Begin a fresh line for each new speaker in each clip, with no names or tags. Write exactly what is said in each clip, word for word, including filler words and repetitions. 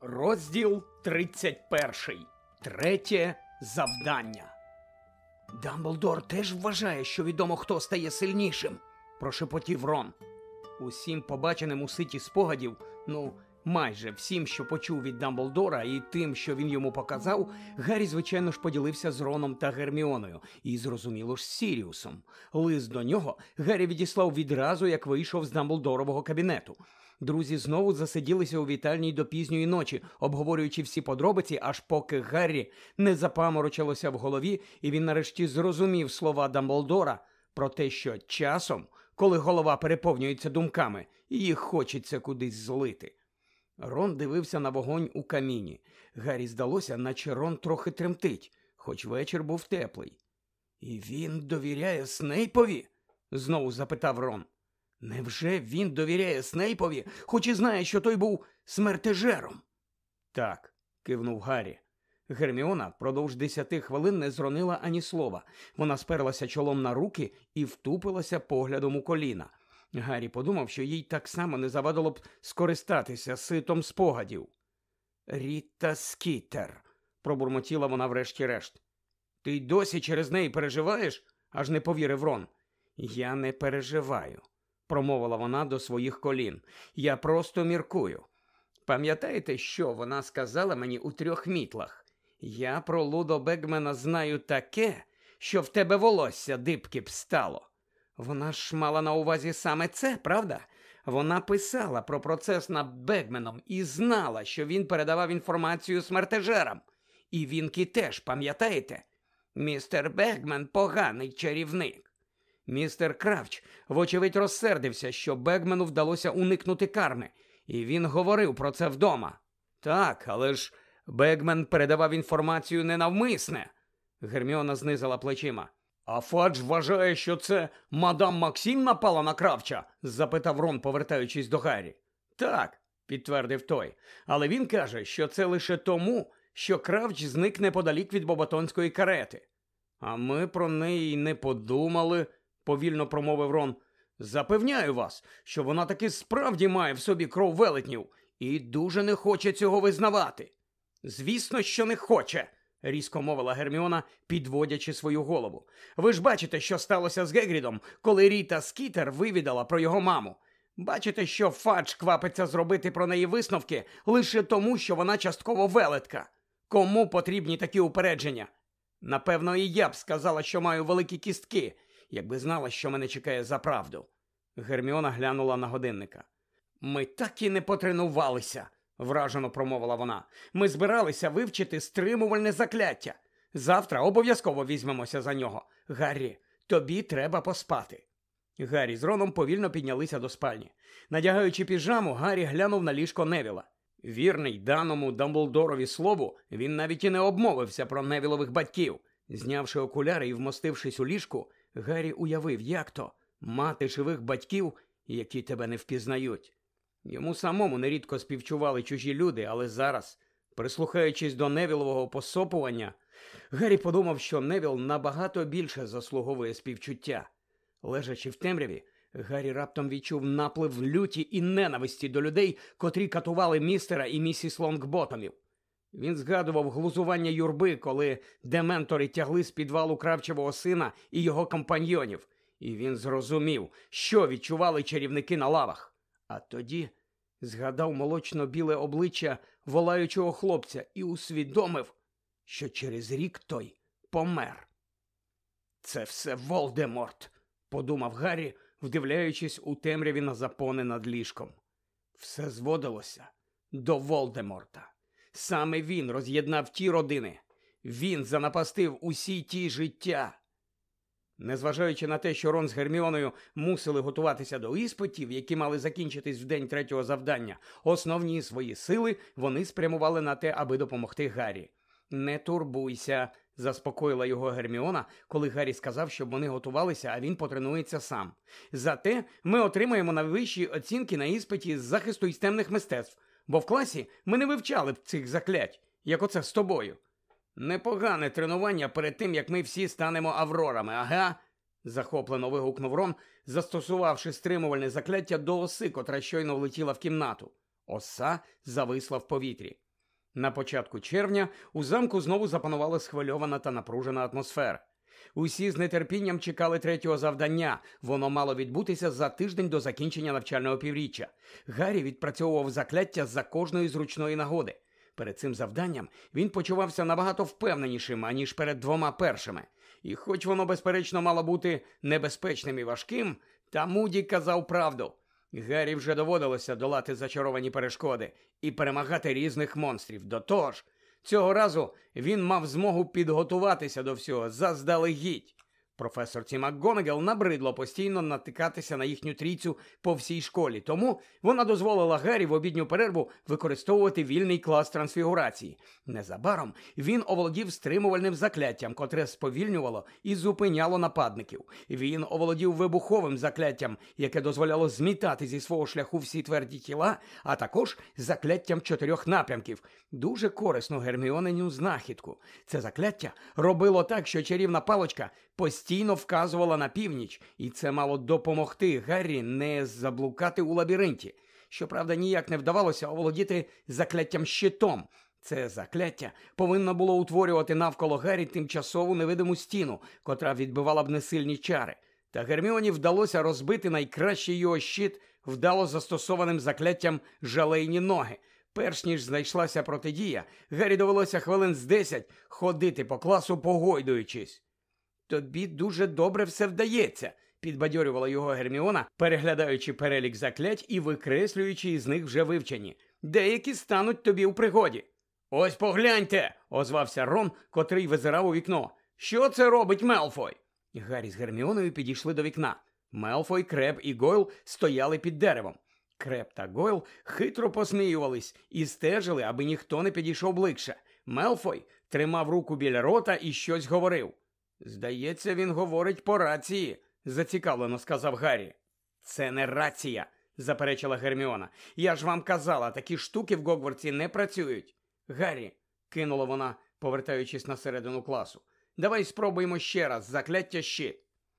Розділ тридцять перший. Третє завдання. Дамблдор теж вважає, що відомо, хто стає сильнішим, прошепотів Рон. Усім побаченим у ситі спогадів, ну, майже всім, що почув від Дамблдора, і тим, що він йому показав, Гаррі, звичайно ж, поділився з Роном та Герміоною, і, зрозуміло ж, з Сіріусом. Лист до нього Гаррі відіслав відразу, як вийшов з Дамблдорового кабінету. Друзі знову засиділися у вітальні до пізньої ночі, обговорюючи всі подробиці, аж поки Гаррі не запаморочилося в голові, і він нарешті зрозумів слова Дамблдора про те, що часом, коли голова переповнюється думками, їх хочеться кудись злити. Рон дивився на вогонь у каміні. Гаррі здалося, наче Рон трохи тремтить, хоч вечір був теплий. «І він довіряє Снейпові?» – знову запитав Рон. «Невже він довіряє Снейпові, хоч і знає, що той був смертежером?» «Так», – кивнув Гаррі. Герміона продовж десяти хвилин не зронила ані слова. Вона сперлася чолом на руки і втупилася поглядом у коліна. Гаррі подумав, що їй так само не завадило б скористатися ситом спогадів. «Ріта Скітер», – пробурмотіла вона врешті-решт. «Ти досі через неї переживаєш?» – аж не повірив Рон. «Я не переживаю», – промовила вона до своїх колін. «Я просто міркую. Пам'ятаєте, що вона сказала мені у трьох мітлах? Я про Лудо Бегмена знаю таке, що в тебе волосся дибки б стало. Вона ж мала на увазі саме це, правда? Вона писала про процес над Бегменом і знала, що він передавав інформацію смертежерам. І Вінкі теж, пам'ятаєте? Містер Бегмен поганий чарівник. Містер Кравч, вочевидь, розсердився, що Бегмену вдалося уникнути карми, і він говорив про це вдома. Так, але ж Бегмен передавав інформацію ненавмисне. Герміона знизила плечима. «А Фадж вважає, що це мадам Максим напала на Кравча?» – запитав Рон, повертаючись до Гаррі. «Так», – підтвердив той, – «але він каже, що це лише тому, що Кравч зник неподалік від Боботонської карети». «А ми про неї й не подумали», – повільно промовив Рон. «Запевняю вас, що вона таки справді має в собі кров велетнів і дуже не хоче цього визнавати». «Звісно, що не хоче», – різко мовила Герміона, підводячи свою голову. «Ви ж бачите, що сталося з Гегрідом, коли Ріта Скітер вивідала про його маму. Бачите, що Фадж квапиться зробити про неї висновки лише тому, що вона частково велетка. Кому потрібні такі упередження? Напевно, і я б сказала, що маю великі кістки, якби знала, що мене чекає за правду». Герміона глянула на годинника. «Ми так і не потренувалися», – вражено промовила вона. «Ми збиралися вивчити стримувальне закляття. Завтра обов'язково візьмемося за нього. Гаррі, тобі треба поспати». Гаррі з Роном повільно піднялися до спальні. Надягаючи піжаму, Гаррі глянув на ліжко Невіла. Вірний даному Дамблдорові слову, він навіть і не обмовився про Невілових батьків. Знявши окуляри і вмостившись у ліжку, Гаррі уявив, як то – мати живих батьків, які тебе не впізнають. Йому самому нерідко співчували чужі люди, але зараз, прислухаючись до Невілового посопування, Гаррі подумав, що Невіл набагато більше заслуговує співчуття. Лежачи в темряві, Гаррі раптом відчув наплив люті і ненависті до людей, котрі катували містера і місіс Лонгботомів. Він згадував глузування юрби, коли дементори тягли з підвалу Кравчевого сина і його компаньйонів, і він зрозумів, що відчували чарівники на лавах. А тоді згадав молочно-біле обличчя волаючого хлопця і усвідомив, що через рік той помер. «Це все Волдеморт», – подумав Гаррі, вдивляючись у темряві на запони над ліжком. Все зводилося до Волдеморта. Саме він роз'єднав ті родини. Він занапастив усі ті життя. Незважаючи на те, що Рон з Герміоною мусили готуватися до іспитів, які мали закінчитись в день третього завдання, основні свої сили вони спрямували на те, аби допомогти Гаррі. «Не турбуйся», – заспокоїла його Герміона, коли Гаррі сказав, щоб вони готувалися, а він потренується сам. «Зате ми отримаємо найвищі оцінки на іспиті з захисту із темних мистецтв, бо в класі ми не вивчали б цих заклять, як оце з тобою». «Непогане тренування перед тим, як ми всі станемо аврорами, ага?» – захоплено вигукнув Рон, застосувавши стримувальне закляття до оси, котра щойно влетіла в кімнату. Оса зависла в повітрі. На початку червня у замку знову запанувала схвильована та напружена атмосфера. Усі з нетерпінням чекали третього завдання. Воно мало відбутися за тиждень до закінчення навчального півріччя. Гаррі відпрацьовував закляття за кожної зручної нагоди. Перед цим завданням він почувався набагато впевненішим, аніж перед двома першими. І хоч воно, безперечно, мало бути небезпечним і важким, та Муді казав правду. Гаррі вже доводилося долати зачаровані перешкоди і перемагати різних монстрів. До того ж, цього разу він мав змогу підготуватися до всього заздалегідь. Професорці МакГонагал набридло постійно натикатися на їхню трійцю по всій школі, тому вона дозволила Гаррі в обідню перерву використовувати вільний клас трансфігурації. Незабаром він оволодів стримувальним закляттям, котре сповільнювало і зупиняло нападників. Він оволодів вибуховим закляттям, яке дозволяло змітати зі свого шляху всі тверді тіла, а також закляттям чотирьох напрямків. Дуже корисну Герміонину знахідку. Це закляття робило так, що чарівна паличка постійно вказувала на північ, і це мало допомогти Гаррі не заблукати у лабіринті. Щоправда, ніяк не вдавалося оволодіти закляттям щитом. Це закляття повинно було утворювати навколо Гаррі тимчасову невидиму стіну, котра відбивала б несильні чари. Та Герміоні вдалося розбити найкращий його щит вдало застосованим закляттям «жалейні ноги». Перш ніж знайшлася протидія, Гаррі довелося хвилин з десять ходити по класу, погойдуючись. «Тобі дуже добре все вдається», – підбадьорювала його Герміона, переглядаючи перелік заклять і викреслюючи із них вже вивчені. «Деякі стануть тобі у пригоді». «Ось погляньте», – озвався Рон, котрий визирав у вікно. «Що це робить Мелфой?» Гаррі з Герміоною підійшли до вікна. Мелфой, Креб і Гойл стояли під деревом. Креб та Гойл хитро посміювались і стежили, аби ніхто не підійшов ближче. Мелфой тримав руку біля рота і щось говорив. «Здається, він говорить по рації», – зацікавлено сказав Гаррі. «Це не рація», – заперечила Герміона. «Я ж вам казала, такі штуки в Гогвартсі не працюють». «Гаррі», – кинула вона, повертаючись на середину класу, – «давай спробуємо ще раз закляття щит».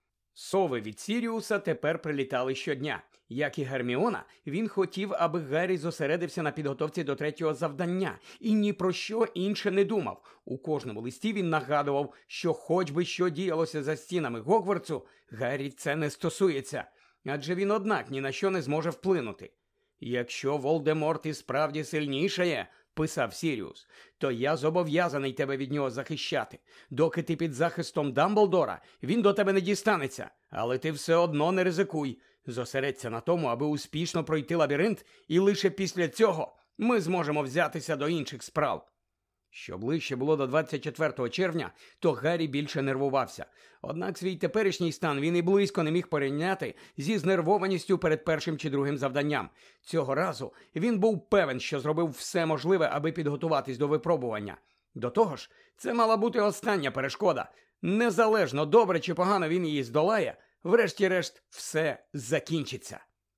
Сови від Сіріуса тепер прилітали щодня. Як і Герміона, він хотів, аби Гаррі зосередився на підготовці до третього завдання і ні про що інше не думав. У кожному листі він нагадував, що хоч би що діялося за стінами Гогвартсу, Гаррі це не стосується, адже він однак ні на що не зможе вплинути. «Якщо Волдеморт і справді сильнішає, – писав Сіріус, – то я зобов'язаний тебе від нього захищати. Доки ти під захистом Дамблдора, він до тебе не дістанеться, але ти все одно не ризикуй. Зосередься на тому, аби успішно пройти лабіринт, і лише після цього ми зможемо взятися до інших справ». Що ближче було до двадцять четвертого червня, то Гаррі більше нервувався. Однак свій теперішній стан він і близько не міг порівняти зі знервованістю перед першим чи другим завданням. Цього разу він був певен, що зробив все можливе, аби підготуватись до випробування. До того ж, це мала бути остання перешкода. Незалежно, добре чи погано він її здолає, врешті-решт все закінчиться.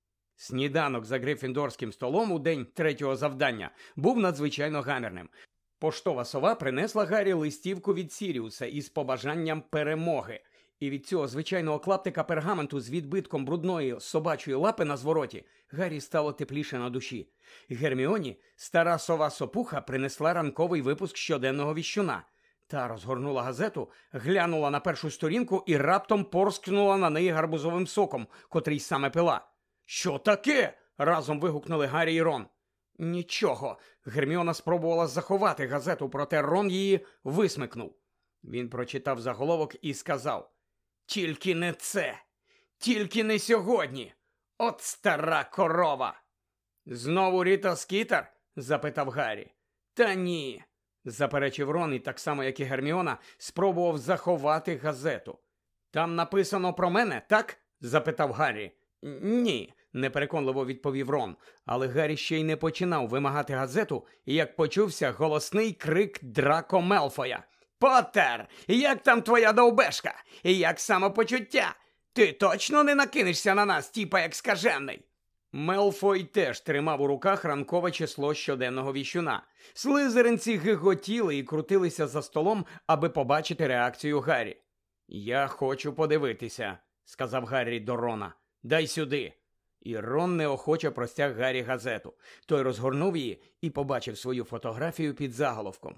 Сніданок за грифіндорським столом у день третього завдання був надзвичайно гамірним. Поштова сова принесла Гаррі листівку від Сіріуса із побажанням перемоги. І від цього звичайного клаптика пергаменту з відбитком брудної собачої лапи на звороті Гаррі стало тепліше на душі. Герміоні стара сова-сопуха принесла ранковий випуск щоденного віщуна. Та розгорнула газету, глянула на першу сторінку і раптом порскнула на неї гарбузовим соком, котрий саме пила. «Що таке?» – разом вигукнули Гаррі і Рон. «Нічого». Герміона спробувала заховати газету, проте Рон її висмикнув. Він прочитав заголовок і сказав: «Тільки не це! Тільки не сьогодні! От стара корова!» «Знову Ріта Скітер?» – запитав Гаррі. «Та ні», – заперечив Рон і так само, як і Герміона, спробував заховати газету. «Там написано про мене, так?» – запитав Гаррі. «Ні», – непереконливо відповів Рон, але Гаррі ще й не починав вимагати газету, як почувся голосний крик Драко Мелфоя. «Поттер, як там твоя довбешка? Як самопочуття? Ти точно не накинешся на нас, тіпа як скажений?» Мелфой теж тримав у руках ранкове число щоденного віщуна. Слизеринці гиготіли і крутилися за столом, аби побачити реакцію Гаррі. «Я хочу подивитися», – сказав Гаррі до Рона. «Дай сюди». І Рон неохоче простяг Гаррі газету. Той розгорнув її і побачив свою фотографію під заголовком.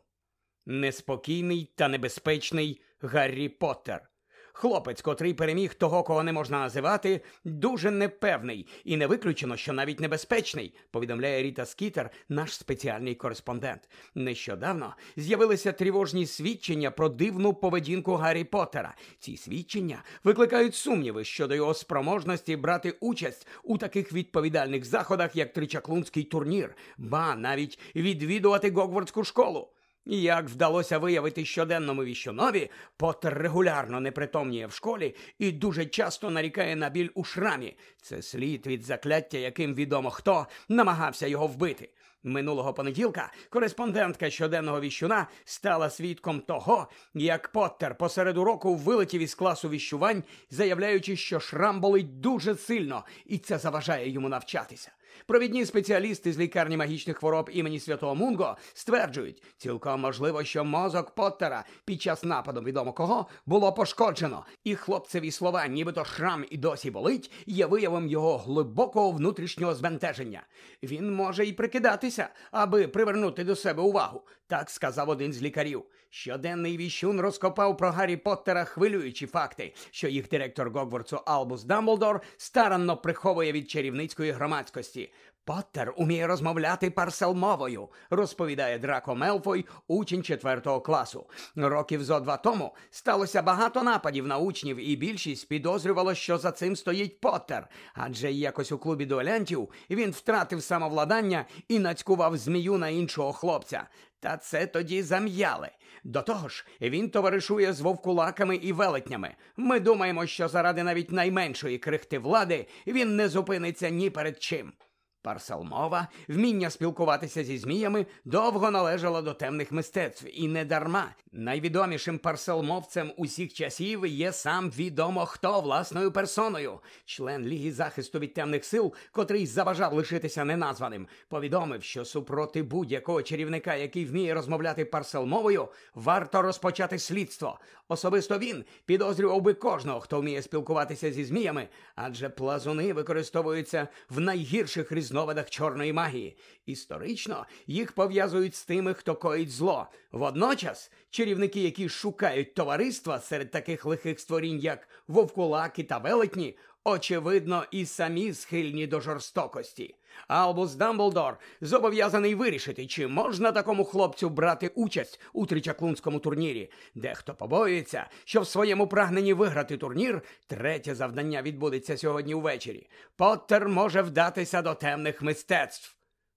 Неспокійний та небезпечний Гаррі Поттер. Хлопець, котрий переміг того, кого не можна називати, дуже непевний і не виключено, що навіть небезпечний, повідомляє Ріта Скітер, наш спеціальний кореспондент. Нещодавно з'явилися тривожні свідчення про дивну поведінку Гаррі Поттера. Ці свідчення викликають сумніви щодо його спроможності брати участь у таких відповідальних заходах, як Тричаклунський турнір, ба навіть відвідувати Гогвартську школу. І як вдалося виявити щоденному віщунові, Поттер регулярно непритомніє в школі і дуже часто нарікає на біль у шрамі. Це слід від закляття, яким відомо хто намагався його вбити. Минулого понеділка кореспондентка щоденного віщуна стала свідком того, як Поттер посеред уроку вилетів із класу віщувань, заявляючи, що шрам болить дуже сильно, і це заважає йому навчатися. Провідні спеціалісти з лікарні магічних хвороб імені Святого Мунго стверджують, цілком можливо, що мозок Поттера під час нападу відомо кого було пошкоджено, і хлопцеві слова, нібито шрам і досі болить, є виявом його глибокого внутрішнього збентеження. Він може і прикидатися, аби привернути до себе увагу, так сказав один з лікарів. Щоденний віщун розкопав про Гаррі Поттера хвилюючі факти, що їх директор Гогвартсу Альбус Дамблдор старанно приховує від чарівницької громадськості. «Поттер уміє розмовляти парселмовою», розповідає Драко Мелфой, учень четвертого класу. Років зо два тому сталося багато нападів на учнів, і більшість підозрювало, що за цим стоїть Поттер. Адже якось у клубі дуелянтів він втратив самовладання і нацькував змію на іншого хлопця. Та це тоді зам'яли. До того ж, він товаришує з вовкулаками і велетнями. Ми думаємо, що заради навіть найменшої крихти влади він не зупиниться ні перед чим. Парселмова, вміння спілкуватися зі зміями, довго належало до темних мистецтв. І не дарма. Найвідомішим парселмовцем усіх часів є сам відомо хто власною персоною. Член Ліги захисту від темних сил, котрий заважав лишитися неназваним, повідомив, що супроти будь-якого чарівника, який вміє розмовляти парселмовою, варто розпочати слідство. Особисто він підозрював би кожного, хто вміє спілкуватися зі зміями, адже плазуни використовуються в найгірших різновидах чорної магії. Історично їх пов'язують з тими, хто коїть зло. Водночас чарівники, які шукають товариства серед таких лихих створінь, як вовкулаки та велетні, очевидно, і самі схильні до жорстокості. Альбус Дамблдор зобов'язаний вирішити, чи можна такому хлопцю брати участь у Тричаклунському турнірі. Дехто побоюється, що в своєму прагненні виграти турнір третє завдання відбудеться сьогодні ввечері. Поттер може вдатися до темних мистецтв.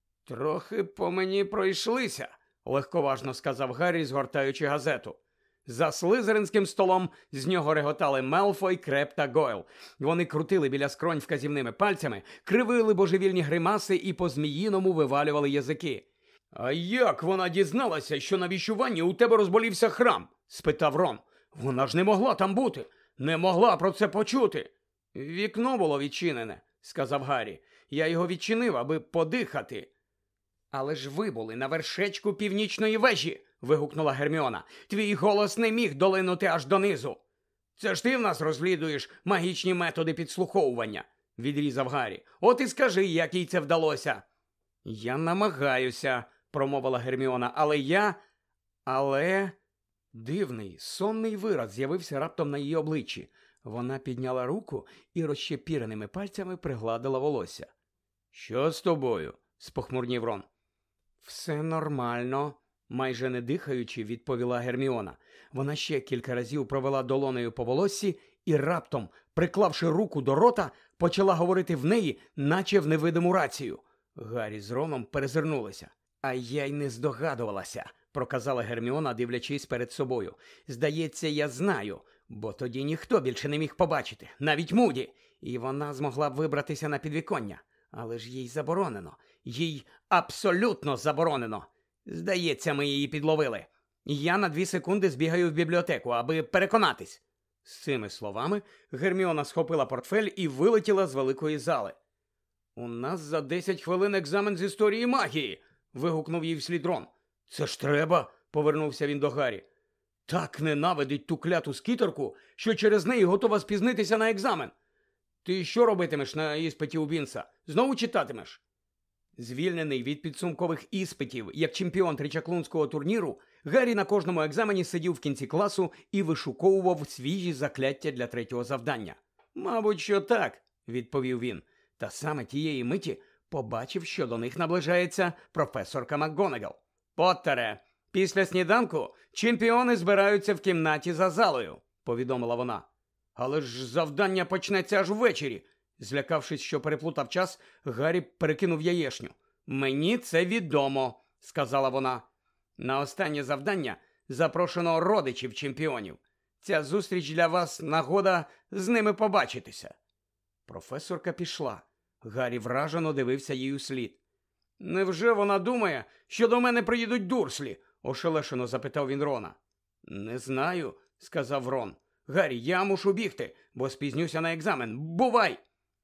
«Трохи по мені пройшлися», – легковажно сказав Гаррі, згортаючи газету. За слизеринським столом з нього реготали Мелфой, Креп та Гойл. Вони крутили біля скронь вказівними пальцями, кривили божевільні гримаси і по-зміїному вивалювали язики. «А як вона дізналася, що на віщуванні у тебе розболівся храм?» – спитав Рон. «Вона ж не могла там бути, не могла про це почути». «Вікно було відчинене», – сказав Гаррі. «Я його відчинив, аби подихати». «Але ж ви були на вершечку північної вежі!» – вигукнула Герміона. «Твій голос не міг долинути аж донизу». «Це ж ти в нас розслідуєш магічні методи підслуховування», – відрізав Гаррі. «От і скажи, як їй це вдалося». «Я намагаюся», – промовила Герміона, – «але я... але...» Дивний, сонний вираз з'явився раптом на її обличчі. Вона підняла руку і розщепіреними пальцями пригладила волосся. «Що з тобою?» – спохмурнів Рон. «Все нормально», – майже не дихаючи, відповіла Герміона. Вона ще кілька разів провела долонею по волоссі і раптом, приклавши руку до рота, почала говорити в неї, наче в невидиму рацію. Гаррі з Роном перезирнулися. «А я й не здогадувалася», – проказала Герміона, дивлячись перед собою. «Здається, я знаю, бо тоді ніхто більше не міг побачити, навіть Муді, і вона змогла б вибратися на підвіконня. Але ж їй заборонено. Їй абсолютно заборонено. Здається, ми її підловили. Я на дві секунди збігаю в бібліотеку, аби переконатись». З цими словами Герміона схопила портфель і вилетіла з великої зали. «У нас за десять хвилин екзамен з історії магії!» – вигукнув їй вслід Рон. «Це ж треба!» – повернувся він до Гаррі. «Так ненавидить ту кляту скітерку, що через неї готова спізнитися на екзамен!» Ти що робитимеш на іспиті у Бінса? Знову читатимеш? Звільнений від підсумкових іспитів як чемпіон тричаклунського турніру, Гаррі на кожному екзамені сидів в кінці класу і вишуковував свіжі закляття для третього завдання. «Мабуть, що так», – відповів він. Та саме тієї миті побачив, що до них наближається професорка МакГонагал. «Поттере, після сніданку чемпіони збираються в кімнаті за залою», – повідомила вона. «Але ж завдання почнеться аж ввечері». Злякавшись, що переплутав час, Гаррі перекинув яєшню. «Мені це відомо», – сказала вона. «На останнє завдання запрошено родичів чемпіонів. Ця зустріч для вас нагода з ними побачитися». Професорка пішла. Гаррі вражено дивився їй услід. «Невже вона думає, що до мене приїдуть Дурслі?» – ошелешено запитав він Рона. «Не знаю», – сказав Рон. «Гаррі, я мушу бігти, бо спізнюся на екзамен. Бувай!»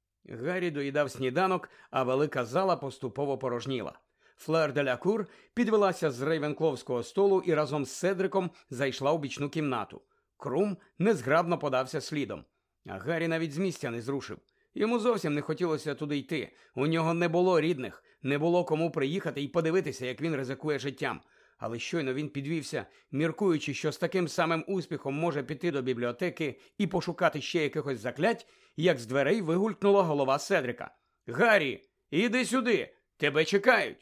Гаррі доїдав сніданок, а велика зала поступово порожніла. Флер де ля Кур підвелася з рейвенкловського столу і разом з Седриком зайшла у бічну кімнату. Крум незграбно подався слідом. А Гаррі навіть з місця не зрушив. Йому зовсім не хотілося туди йти. У нього не було рідних, не було кому приїхати і подивитися, як він ризикує життям. Але щойно він підвівся, міркуючи, що з таким самим успіхом може піти до бібліотеки і пошукати ще якихось заклять, як з дверей вигулькнула голова Седрика. «Гаррі, іди сюди! Тебе чекають!»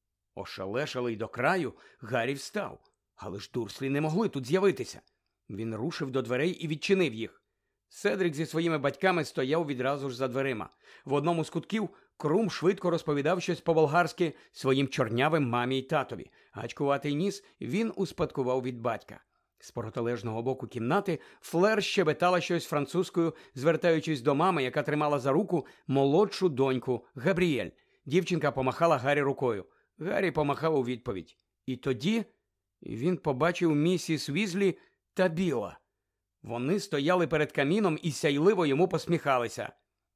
Ошелешелий до краю, Гаррі встав. Але ж Дурслі не могли тут з'явитися. Він рушив до дверей і відчинив їх. Седрик зі своїми батьками стояв відразу ж за дверима. В одному з кутків Крум швидко розповідав щось по-болгарськи своїм чорнявим мамі й татові. Гачкуватий ніс він успадкував від батька. З протилежного боку кімнати Флер щебетала щось французькою, звертаючись до мами, яка тримала за руку молодшу доньку Габріель. Дівчинка помахала Гаррі рукою. Гаррі помахав у відповідь. І тоді він побачив місіс Візлі та Біла. Вони стояли перед каміном і сяйливо йому посміхалися.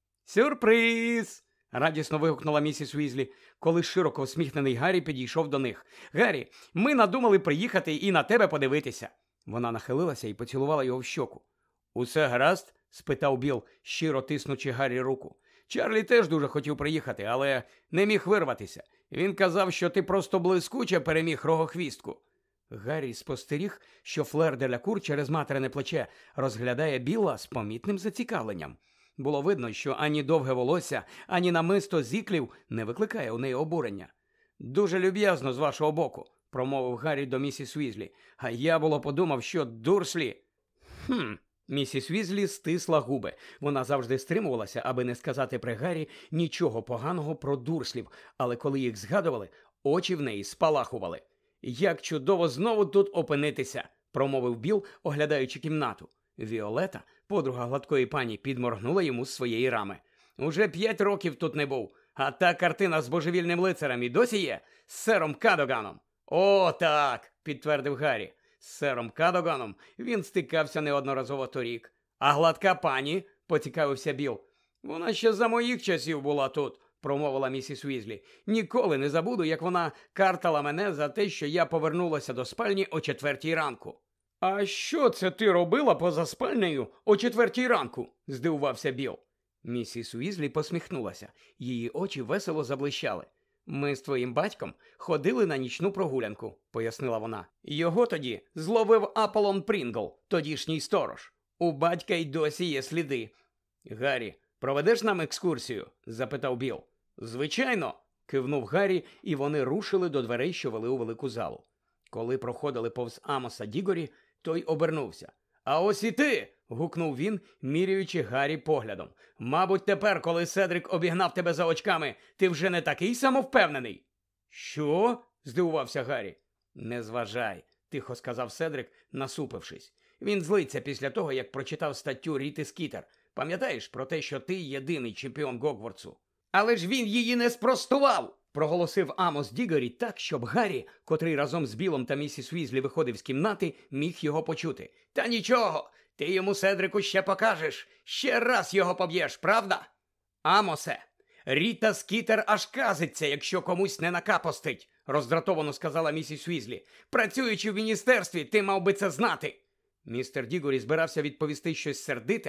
«Сюрприз!» – радісно вигукнула місіс Візлі, коли широко усміхнений Гаррі підійшов до них. «Гаррі, ми надумали приїхати і на тебе подивитися!» Вона нахилилася і поцілувала його в щоку. «Усе гаразд?» – спитав Біл, щиро тиснучи Гаррі руку. «Чарлі теж дуже хотів приїхати, але не міг вирватися. Він казав, що ти просто блискуче переміг Рогохвістку». Гаррі спостеріг, що Флер де ля Кур через материне плече розглядає Біла з помітним зацікавленням. Було видно, що ані довге волосся, ані намисто зіклів не викликає у неї обурення. «Дуже люб'язно з вашого боку», – промовив Гаррі до місіс Візлі. «А я було подумав, що Дурслі...» «Хм...» Місіс Візлі стисла губи. Вона завжди стримувалася, аби не сказати при Гаррі нічого поганого про Дурслів, але коли їх згадували, очі в неї спалахували. «Як чудово знову тут опинитися», – промовив Біл, оглядаючи кімнату. Віолета, подруга гладкої пані, підморгнула йому з своєї рами. «Уже п'ять років тут не був, а та картина з божевільним лицарем і досі є? З сером Кадоганом». «О, так», – підтвердив Гаррі. З сером Кадоганом він стикався неодноразово торік. «А гладка пані?» – поцікавився Біл. «Вона ще за моїх часів була тут», – промовила місіс Візлі. «Ніколи не забуду, як вона картала мене за те, що я повернулася до спальні о четвертій ранку». «А що це ти робила поза спальнею о четвертій ранку?» – здивувався Біл. Місіс Візлі посміхнулася. Її очі весело заблищали. «Ми з твоїм батьком ходили на нічну прогулянку», – пояснила вона. «Його тоді зловив Аполлон Прінгл, тодішній сторож. У батька й досі є сліди». «Гаррі, проведеш нам екскурсію?» – запитав Біл. «Звичайно», – кивнув Гаррі, і вони рушили до дверей, що вели у велику залу. Коли проходили повз Амоса Дігорі, той обернувся. «А ось і ти!» – гукнув він, міряючи Гаррі поглядом. «Мабуть, тепер, коли Седрик обігнав тебе за очками, ти вже не такий самовпевнений?» «Що?» – здивувався Гаррі. «Не зважай», – тихо сказав Седрик, насупившись. «Він злиться після того, як прочитав статтю Ріти Скітер. Пам'ятаєш про те, що ти єдиний чемпіон Гогвартсу?» «Але ж він її не спростував!» – проголосив Амос Дігорі так, щоб Гаррі, котрий разом з Білом та місіс Візлі виходив з кімнати, міг його почути. «Та нічого! Ти йому, Седрику, ще покажеш! Ще раз його поб'єш, правда?» «Амосе, Ріта Скітер аж казиться, якщо комусь не накапостить!» – роздратовано сказала місіс Візлі. «Працюючи в міністерстві, ти мав би це знати!» Містер Дігорі збирався відповісти щось сердите,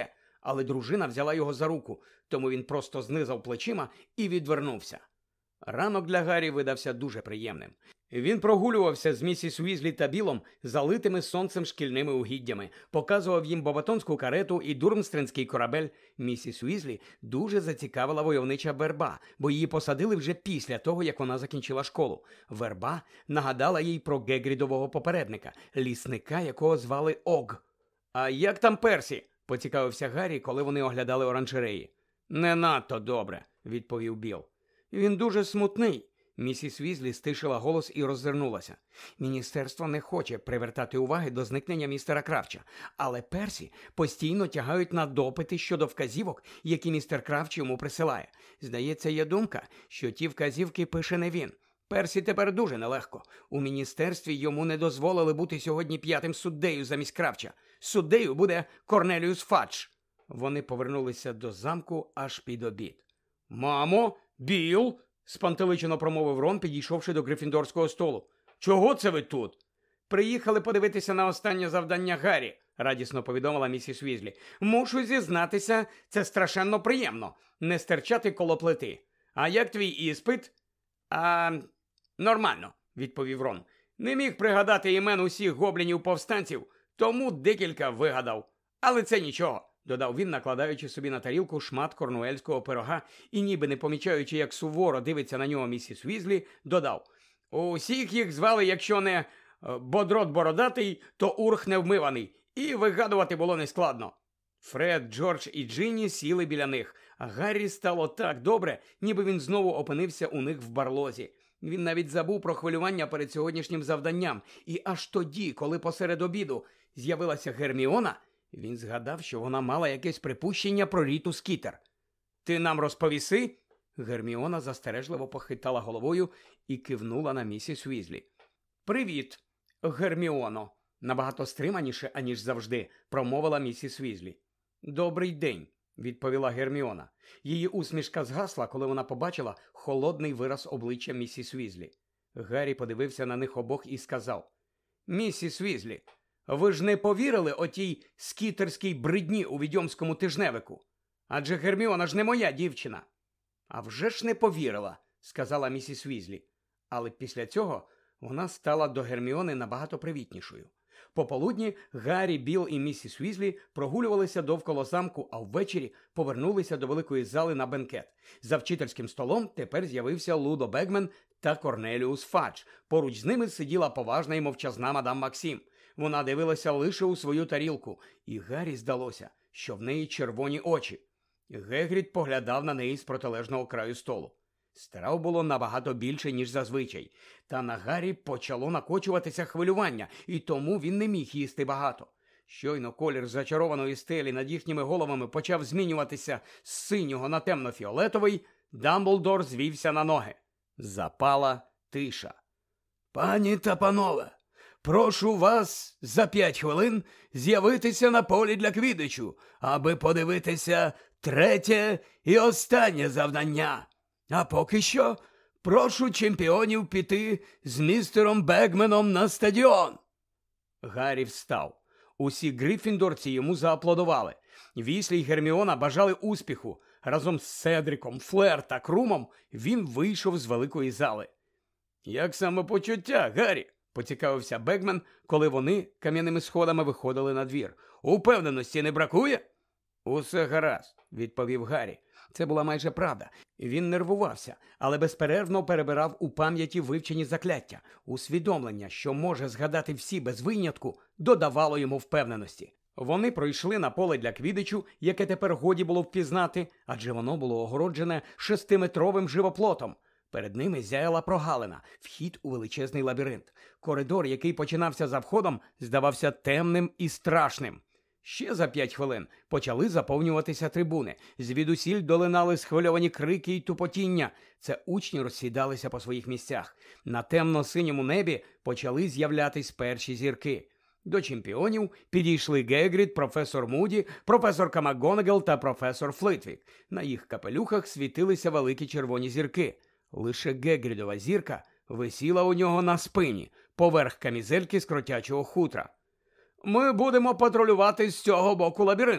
але дружина взяла його за руку, тому він просто знизав плечима і відвернувся. Ранок для Гаррі видався дуже приємним. Він прогулювався з місіс Уізлі та Білом залитими сонцем шкільними угіддями, показував їм бобатонську карету і дурмстринський корабель. Місіс Уізлі дуже зацікавила войовнича верба, бо її посадили вже після того, як вона закінчила школу. Верба нагадала їй про Гегрідового попередника, лісника, якого звали Ог. «А як там Персі?» – поцікавився Гаррі, коли вони оглядали оранжереї. «Не надто добре», – відповів Біл. «Він дуже смутний». Місіс Візлі стишила голос і роззирнулася. Міністерство не хоче привертати уваги до зникнення містера Кравча, але Персі постійно тягають на допити щодо вказівок, які містер Кравч йому присилає. Здається, є думка, що ті вказівки пише не він. Персі тепер дуже нелегко. У міністерстві йому не дозволили бути сьогодні п'ятим суддею замість Кравча. Суддею буде Корнеліус Фадж. Вони повернулися до замку аж під обід. «Мамо, Біл!» – спантеличено промовив Рон, підійшовши до грифіндорського столу. «Чого це ви тут?» «Приїхали подивитися на останнє завдання Гаррі», – радісно повідомила місіс Візлі. «Мушу зізнатися, це страшенно приємно – не стерчати коло плити. А як твій іспит?» «А... нормально», – відповів Рон. «Не міг пригадати імен усіх гоблінів-повстанців, тому декілька вигадав. Але це нічого», – додав він, накладаючи собі на тарілку шмат корнуельського пирога і, ніби не помічаючи, як суворо дивиться на нього місіс Візлі, додав. «Усіх їх звали, якщо не Бодрот Бородатий, то Урх Невмиваний, і вигадувати було нескладно». Фред, Джордж і Джинні сіли біля них, а Гаррі стало так добре, ніби він знову опинився у них в барлозі. Він навіть забув про хвилювання перед сьогоднішнім завданням, і аж тоді, коли посеред обіду з'явилася Герміона, він згадав, що вона мала якесь припущення про Ріту Скітер. «Ти нам розповіси?» Герміона застережливо похитала головою і кивнула на місіс Візлі. «Привіт, Герміоно», набагато стриманіше, аніж завжди, промовила місіс Візлі. «Добрий день», відповіла Герміона. Її усмішка згасла, коли вона побачила холодний вираз обличчя місіс Візлі. Гаррі подивився на них обох і сказав. «Місіс Візлі, ви ж не повірили отій скітерській бридні у відьомському тижневику? Адже Герміона ж не моя дівчина». «А вже ж не повірила», сказала місіс Візлі. Але після цього вона стала до Герміони набагато привітнішою. Пополудні Гаррі, Біл і місіс Візлі прогулювалися довкола замку, а ввечері повернулися до великої зали на бенкет. За вчительським столом тепер з'явився Лудо Бегмен та Корнеліус Фадж. Поруч з ними сиділа поважна і мовчазна мадам Максім. Вона дивилася лише у свою тарілку, і Гаррі здалося, що в неї червоні очі. Гегрід поглядав на неї з протилежного краю столу. Страв було набагато більше, ніж зазвичай. Та на Гаррі почало накочуватися хвилювання, і тому він не міг їсти багато. Щойно колір зачарованої стелі над їхніми головами почав змінюватися з синього на темно-фіолетовий, Дамблдор звівся на ноги. Запала тиша. «Пані та панове, прошу вас за п'ять хвилин з'явитися на полі для квідичу, аби подивитися третє і останнє завдання. А поки що прошу чемпіонів піти з містером Бегменом на стадіон». Гаррі встав. Усі грифіндорці йому зааплодували. Віслі й Герміона бажали успіху. Разом з Седриком, Флер та Крумом він вийшов з великої зали. «Як самопочуття, Гаррі?» – поцікавився Бегмен, коли вони кам'яними сходами виходили на двір. «Упевненості не бракує?» «Усе гаразд», – відповів Гаррі. Це була майже правда. Він нервувався, але безперервно перебирав у пам'яті вивчені закляття. Усвідомлення, що може згадати всі без винятку, додавало йому впевненості. Вони пройшли на поле для квідичу, яке тепер годі було впізнати, адже воно було огороджене шестиметровим живоплотом. Перед ними зяяла прогалина, вхід у величезний лабіринт. Коридор, який починався за входом, здавався темним і страшним. Ще за п'ять хвилин почали заповнюватися трибуни. Звідусіль долинали схвильовані крики й тупотіння. Це учні розсідалися по своїх місцях. На темно-синьому небі почали з'являтись перші зірки. До чемпіонів підійшли Гегрід, професор Муді, професорка МакГонагал та професор Флитвік. На їх капелюхах світилися великі червоні зірки. Лише Гегрідова зірка висіла у нього на спині, поверх камізельки з кротячого хутра. «Ми будемо патрулювати з цього боку лабіринту», –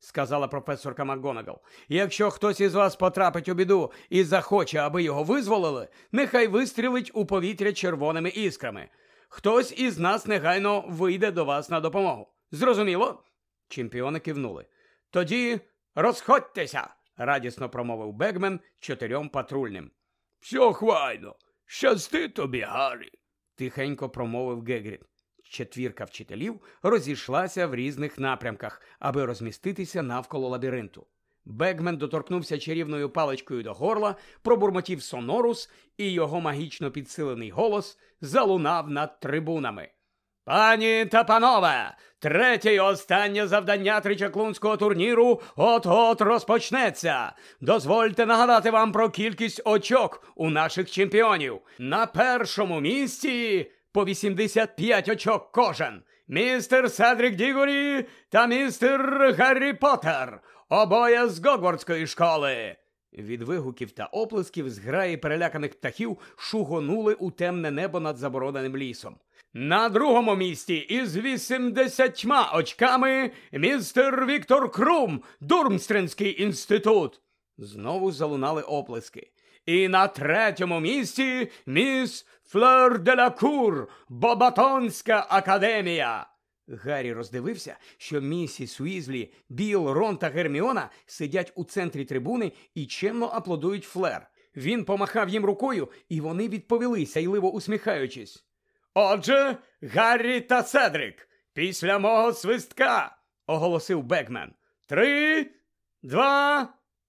сказала професорка МакГонагал. Якщо хтось із вас потрапить у біду і захоче, аби його визволили, нехай вистрілить у повітря червоними іскрами. Хтось із нас негайно вийде до вас на допомогу. Зрозуміло? Чемпіони кивнули. Тоді розходьтеся, радісно промовив Бегмен чотирьом патрульним. Все хвайно. Щасти тобі, Гаррі, тихенько промовив Гегрід. Четвірка вчителів розійшлася в різних напрямках, аби розміститися навколо лабіринту. Бегмен доторкнувся чарівною паличкою до горла, пробурмотів сонорус, і його магічно підсилений голос залунав над трибунами. Пані та панове, третє і останнє завдання тричаклунського турніру от-от розпочнеться. Дозвольте нагадати вам про кількість очок у наших чемпіонів. На першому місці по вісімдесят п'ять очок кожен. Містер Седрік Дігорі та містер Гаррі Поттер, обоє з Гогвартської школи. Від вигуків та оплесків зграї переляканих птахів шугонули у темне небо над забороненим лісом. На другому місці із вісімдесятьма очками містер Віктор Крум, Дурмстринський інститут. Знову залунали оплески. І на третьому місці міс Флер де ла Кур, Бобатонська академія. Гаррі роздивився, що місіс Уізлі, Біл, Рон та Герміона сидять у центрі трибуни і чемно аплодують Флер. Він помахав їм рукою, і вони відповіли, сяйливо усміхаючись. Отже, Гаррі та Седрік, після мого свистка, оголосив Бегмен. Три, два,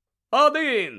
один.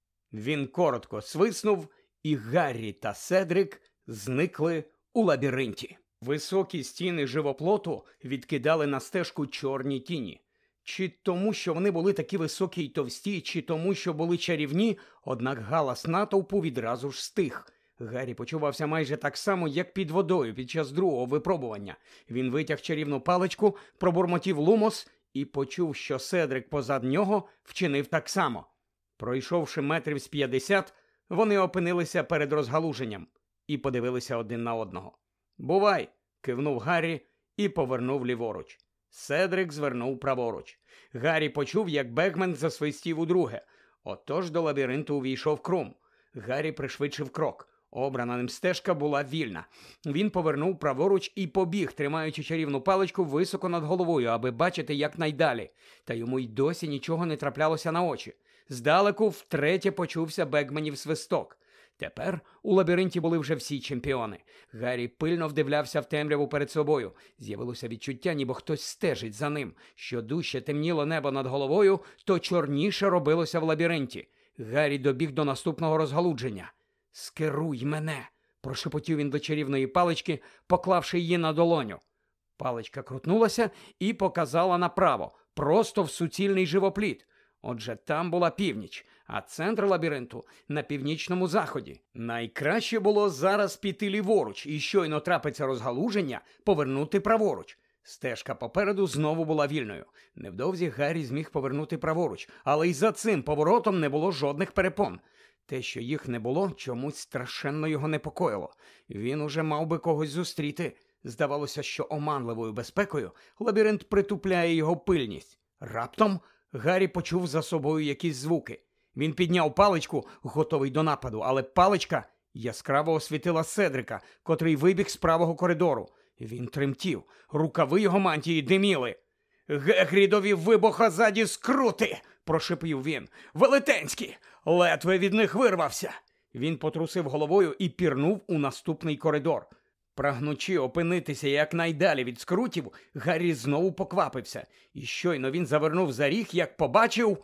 Він коротко свиснув, і Гаррі та Седрік зникли у лабіринті. Високі стіни живоплоту відкидали на стежку чорні тіні. Чи тому, що вони були такі високі й товсті, чи тому, що були чарівні, однак галас натовпу відразу ж стих. Гаррі почувався майже так само, як під водою під час другого випробування. Він витяг чарівну паличку, пробурмотів лумос і почув, що Седрик позад нього вчинив так само. Пройшовши метрів з п'ятдесят, вони опинилися перед розгалуженням і подивилися один на одного. «Бувай!» – кивнув Гаррі і повернув ліворуч. Седрик звернув праворуч. Гаррі почув, як Бегмен засвистів удруге. Отож до лабіринту увійшов Крум. Гаррі пришвидшив крок. Обрана ним стежка була вільна. Він повернув праворуч і побіг, тримаючи чарівну паличку високо над головою, аби бачити якнайдалі. Та йому й досі нічого не траплялося на очі. Здалеку втретє почувся Бегменів свисток. Тепер у лабіринті були вже всі чемпіони. Гаррі пильно вдивлявся в темряву перед собою. З'явилося відчуття, ніби хтось стежить за ним. Що дужче темніло небо над головою, то чорніше робилося в лабіринті. Гаррі добіг до наступного розгалудження. «Скеруй мене!» – прошепотів він до чарівної палички, поклавши її на долоню. Паличка крутнулася і показала направо, просто в суцільний живопліт. Отже, там була північ, а центр лабіринту на північному заході. Найкраще було зараз піти ліворуч і щойно трапиться розгалуження, повернути праворуч. Стежка попереду знову була вільною. Невдовзі Гаррі зміг повернути праворуч, але й за цим поворотом не було жодних перепон. Те, що їх не було, чомусь страшенно його непокоїло. Він уже мав би когось зустріти. Здавалося, що оманливою безпекою лабіринт притупляє його пильність. Раптом Гаррі почув за собою якісь звуки. Він підняв паличку, готовий до нападу, але паличка яскраво освітила Седрика, котрий вибіг з правого коридору. Він тремтів, рукави його мантії диміли. «Гегрідові вибухозаді скрути!» – прошипів він. «Велетенські! Ледве від них вирвався!» Він потрусив головою і пірнув у наступний коридор. Прагнучи опинитися якнайдалі від скрутів, Гаррі знову поквапився. І щойно він завернув за ріг, як побачив,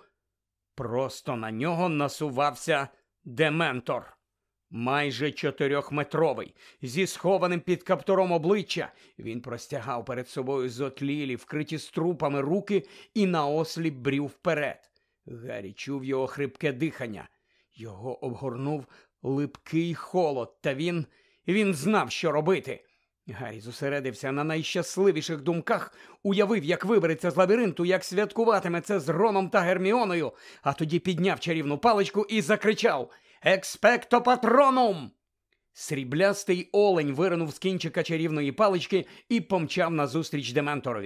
просто на нього насувався Дементор. Майже чотирьохметровий, зі схованим під каптуром обличчя, він простягав перед собою зотлілі, вкриті струпами руки і наосліп брів вперед. Гаррі чув його хрипке дихання. Його обгорнув липкий холод, та він... він знав, що робити. Гаррі зосередився на найщасливіших думках, уявив, як вибереться з лабіринту, як святкуватиме це з Роном та Герміоною, а тоді підняв чарівну паличку і закричав «Експекто патронум!». Сріблястий олень виринув з кінчика чарівної палички і помчав назустріч Дементорові.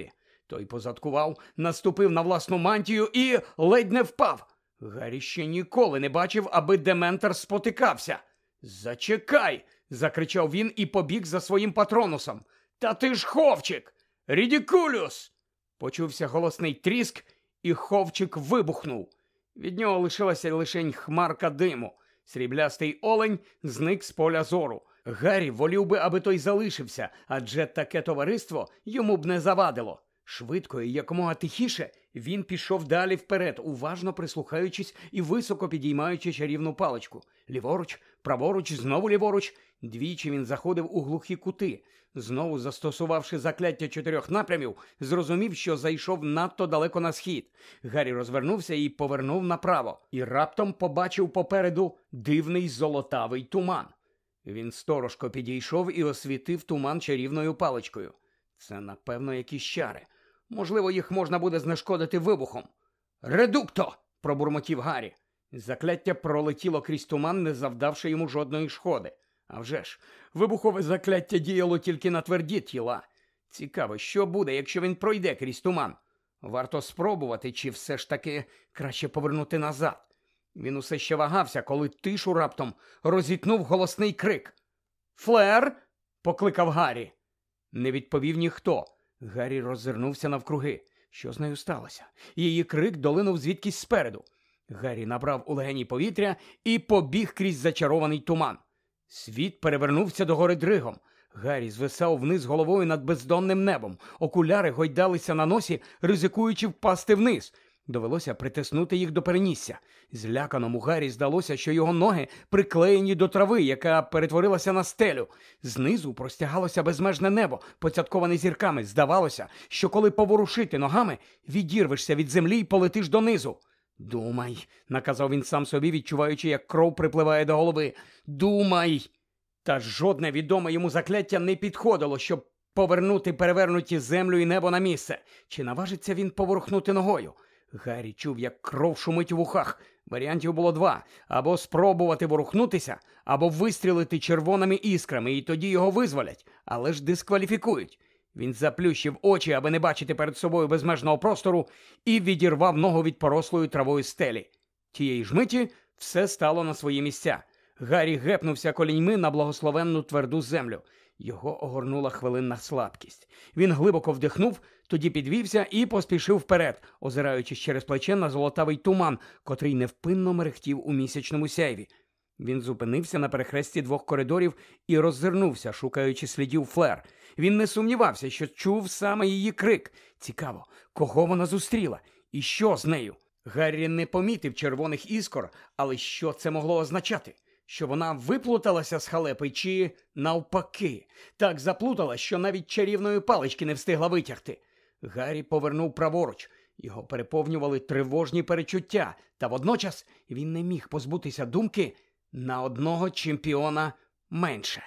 Той позадкував, наступив на власну мантію і ледь не впав. Гаррі ще ніколи не бачив, аби Дементор спотикався. «Зачекай!» – закричав він і побіг за своїм патронусом. «Та ти ж ховчик! Рідікулюс!» Почувся голосний тріск, і ховчик вибухнув. Від нього лишилася лишень хмарка диму. Сріблястий олень зник з поля зору. Гаррі волів би, аби той залишився, адже таке товариство йому б не завадило. Швидко і якомога тихіше він пішов далі вперед, уважно прислухаючись і високо підіймаючи чарівну паличку. Ліворуч, праворуч, знову ліворуч. Двічі він заходив у глухі кути. Знову застосувавши закляття чотирьох напрямів, зрозумів, що зайшов надто далеко на схід. Гаррі розвернувся і повернув направо. І раптом побачив попереду дивний золотавий туман. Він сторожко підійшов і освітив туман чарівною паличкою. Це, напевно, якісь чари. Можливо, їх можна буде знешкодити вибухом. «Редукто!» – пробурмотів Гаррі. Закляття пролетіло крізь туман, не завдавши йому жодної шкоди. А вже ж, вибухове закляття діяло тільки на тверді тіла. Цікаво, що буде, якщо він пройде крізь туман? Варто спробувати, чи все ж таки краще повернути назад. Він усе ще вагався, коли тишу раптом розітнув голосний крик. «Флер!» – покликав Гаррі. Не відповів ніхто. Гаррі роззирнувся навкруги. Що з нею сталося? Її крик долинув звідкись спереду. Гаррі набрав у легені повітря і побіг крізь зачарований туман. Світ перевернувся догори дригом. Гаррі звисав вниз головою над бездонним небом. Окуляри гойдалися на носі, ризикуючи впасти вниз. Довелося притиснути їх до перенісся. Зляканому Гаррі здалося, що його ноги приклеєні до трави, яка перетворилася на стелю. Знизу простягалося безмежне небо, поцятковане зірками. Здавалося, що коли поворушити ногами, відірвешся від землі і полетиш донизу. «Думай», – наказав він сам собі, відчуваючи, як кров припливає до голови. «Думай!» Та жодне відоме йому закляття не підходило, щоб повернути перевернуті землю і небо на місце. Чи наважиться він поворухнути ногою? Гаррі чув, як кров шумить у вухах. Варіантів було два. Або спробувати ворухнутися, або вистрілити червоними іскрами, і тоді його визволять, але ж дискваліфікують. Він заплющив очі, аби не бачити перед собою безмежного простору, і відірвав ногу від порослої травою стелі. Тієї ж миті все стало на свої місця. Гаррі гепнувся коліньми на благословенну тверду землю. Його огорнула хвилинна слабкість. Він глибоко вдихнув, тоді підвівся і поспішив вперед, озираючись через плече на золотавий туман, котрий невпинно мерехтів у місячному сяйві. Він зупинився на перехресті двох коридорів і роззирнувся, шукаючи слідів Флер. Він не сумнівався, що чув саме її крик. Цікаво, кого вона зустріла? І що з нею? Гаррі не помітив червоних іскор, але що це могло означати? Що вона виплуталася з халепи чи, навпаки, так заплутала, що навіть чарівної палички не встигла витягти? Гаррі повернув праворуч. Його переповнювали тривожні перечуття, та водночас він не міг позбутися думки на одного чемпіона менше.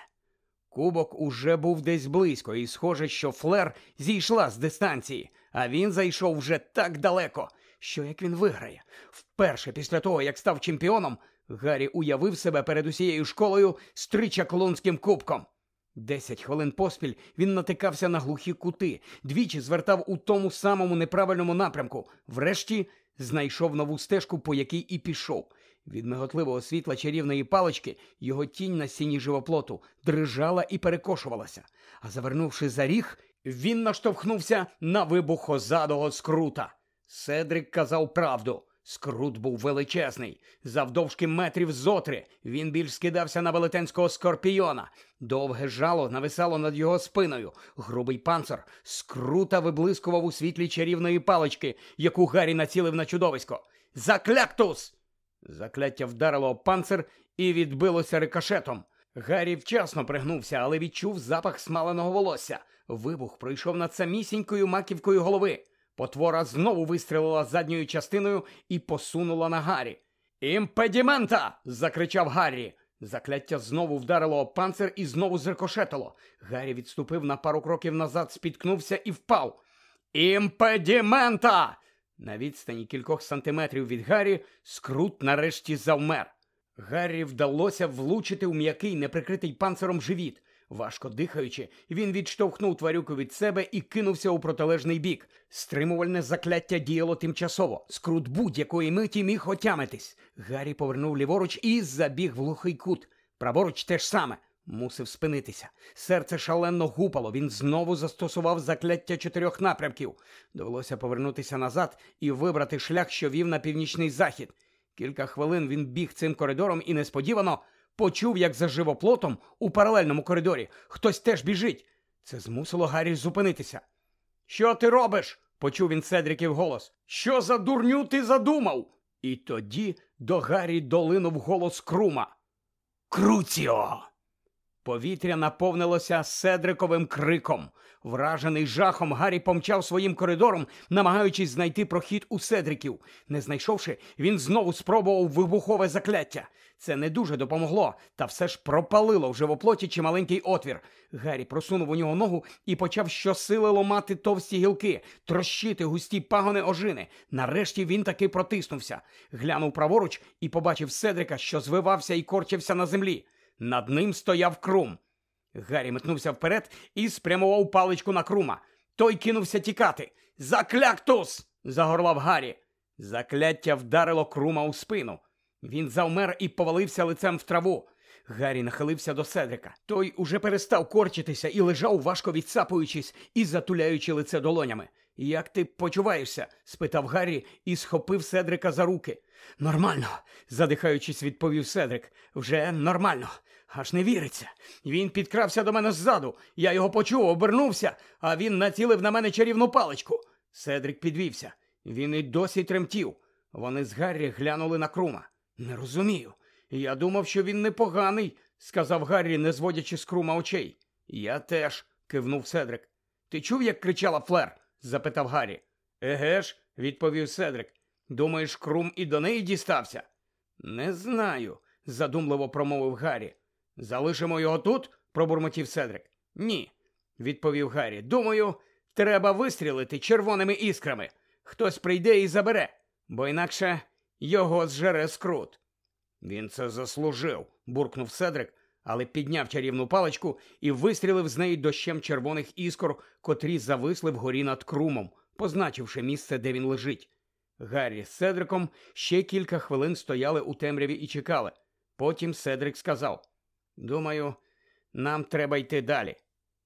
Кубок уже був десь близько, і схоже, що Флер зійшла з дистанції, а він зайшов вже так далеко, що як він виграє. Вперше після того, як став чемпіоном, Гаррі уявив себе перед усією школою з тричаклунським кубком. Десять хвилин поспіль він натикався на глухі кути, двічі звертав у тому самому неправильному напрямку. Врешті знайшов нову стежку, по якій і пішов. Від миготливого світла чарівної палички його тінь на стіні живоплоту дрижала і перекошувалася. А завернувши за ріг, він наштовхнувся на вибухозадого Скрута. Седрик казав правду. Скрут був величезний, завдовжки метрів зо три. Він більш скидався на велетенського скорпіона. Довге жало нависало над його спиною. Грубий панцир Скрута виблискував у світлі чарівної палички, яку Гаррі націлив на чудовисько. «Закляктус!» Закляття вдарило об панцир і відбилося рикошетом. Гаррі вчасно пригнувся, але відчув запах смаленого волосся. Вибух пройшов над самісінькою маківкою голови. Потвора знову вистрілила задньою частиною і посунула на Гаррі. «Імпедімента!» – закричав Гаррі. Закляття знову вдарило об панцир і знову зрикошетило. Гаррі відступив на пару кроків назад, спіткнувся і впав. «Імпедімента!» На відстані кількох сантиметрів від Гаррі Скрут нарешті завмер. Гаррі вдалося влучити у м'який, неприкритий панциром живіт. Важко дихаючи, він відштовхнув тварюку від себе і кинувся у протилежний бік. Стримувальне закляття діяло тимчасово. Скрут будь-якої миті міг отямитись. Гаррі повернув ліворуч і забіг в глухий кут. Праворуч те ж саме. Мусив спинитися. Серце шалено гупало. Він знову застосував закляття чотирьох напрямків. Довелося повернутися назад і вибрати шлях, що вів на північний захід. Кілька хвилин він біг цим коридором і несподівано почув, як за живоплотом у паралельному коридорі хтось теж біжить. Це змусило Гаррі зупинитися. «Що ти робиш?» – почув він Седриків голос. «Що за дурню ти задумав?» І тоді до Гаррі долинув голос Крума. «Круціо!» Повітря наповнилося Седриковим криком. Вражений жахом, Гаррі помчав своїм коридором, намагаючись знайти прохід у Седриків. Не знайшовши, він знову спробував вибухове закляття. Це не дуже допомогло, та все ж пропалило в живоплоті чималенький отвір. Гаррі просунув у нього ногу і почав щосили ломати товсті гілки, трощити густі пагони ожини. Нарешті він таки протиснувся. Глянув праворуч і побачив Седрика, що звивався і корчився на землі. Над ним стояв Крум. Гаррі метнувся вперед і спрямував паличку на Крума. Той кинувся тікати. «Закляктус!» – загорлав Гаррі. Закляття вдарило Крума у спину. Він завмер і повалився лицем в траву. Гаррі нахилився до Седрика. Той уже перестав корчитися і лежав, важко відсапуючись і затуляючи лице долонями. «Як ти почуваєшся?» – спитав Гаррі і схопив Седрика за руки. «Нормально», – задихаючись, відповів Седрик. «Вже нормально. Аж не віриться. Він підкрався до мене ззаду. Я його почув, обернувся, а він націлив на мене чарівну паличку». Седрик підвівся. Він і досі тремтів. Вони з Гаррі глянули на Крума. «Не розумію. Я думав, що він непоганий», – сказав Гаррі, не зводячи з Крума очей. «Я теж», – кивнув Седрик. «Ти чув, як кричала Флер?» – запитав Гаррі. «Еге ж», – відповів Седрик. «Думаєш, Крум і до неї дістався?» «Не знаю», – задумливо промовив Гаррі. «Залишимо його тут?» – пробурмотів Седрик. «Ні», – відповів Гаррі. «Думаю, треба вистрілити червоними іскрами. Хтось прийде і забере, бо інакше його зжере Скрут». «Він це заслужив», – буркнув Седрик, але підняв чарівну паличку і вистрілив з неї дощем червоних іскор, котрі зависли вгорі над Крумом, позначивши місце, де він лежить. Гаррі з Седриком ще кілька хвилин стояли у темряві і чекали. Потім Седрик сказав: «Думаю, нам треба йти далі».